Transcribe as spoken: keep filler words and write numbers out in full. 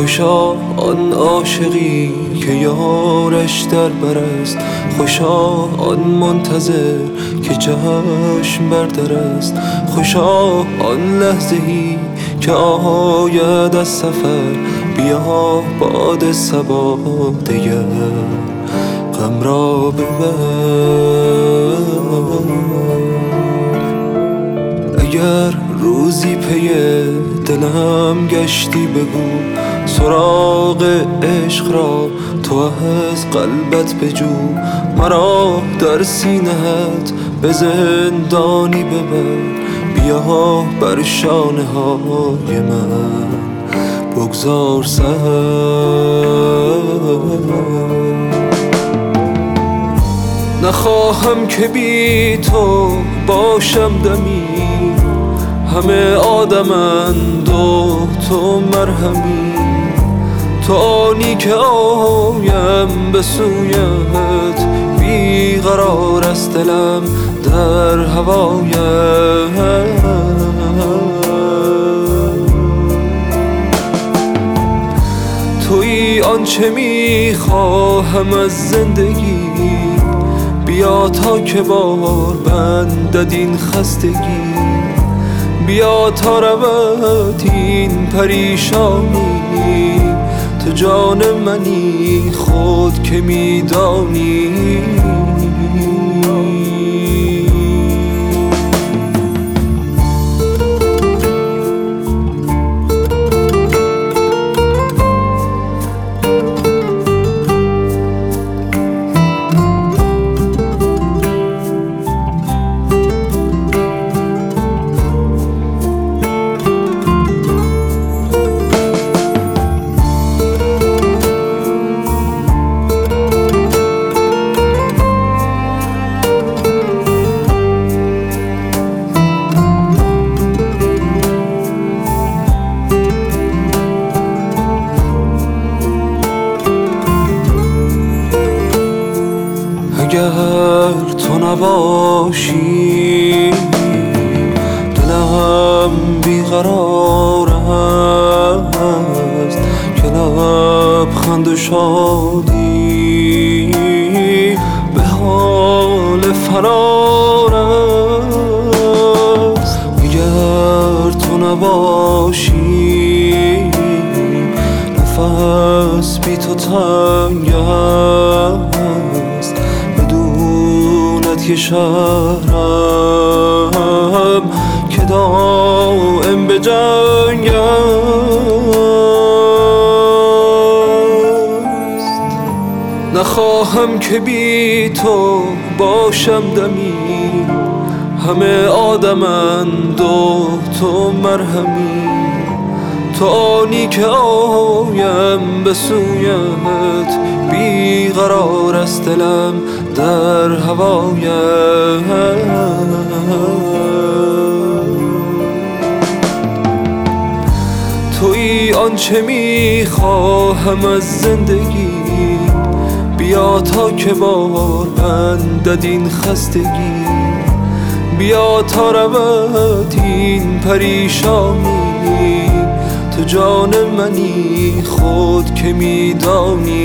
خوشا آن عاشقی که یارش در بر است، خوشا آن منتظر که چشم بر در است، خوشا آن لحظه‌ای که آید از سفر، بیا باد صبا دگر غم را ببر. اگر روزی پی دلم گشتی بگو، سراغ عشق را تو از قلبت بجو، مرا در سینه‌ات به زندانی ببر، بیا بر شانه های من بگذار سر. نخواهم که بی تو باشم دمی، همه آدمند و تو مرهمی، تو آنی که آیم به سویت، بیقرار است دلم در هوایت. تویی آنچه میخواهم از زندگی، بیا تا که بار بندد این خستگی، بیا تا رود این پریشانی، تو جان منی خود که میدانی. اگر تو نباشی دلم بیقرار است، که لبخند و شادی به حال فرار است. اگر تو نباشی نفس بی تو تنگ است، که شهرم که دائم به جنگ است. نخواهم که بی تو باشم دمی، همه آدمند و تو مرهمی، تو آنی که آیم به سویت، بیقرار است دلم در هوایت. تویی آنچه میخواهم از زندگی، بیا تا که بار بندد این خستگی، بیا تا رود این پریشانی، تو جان منی خود که میدانی.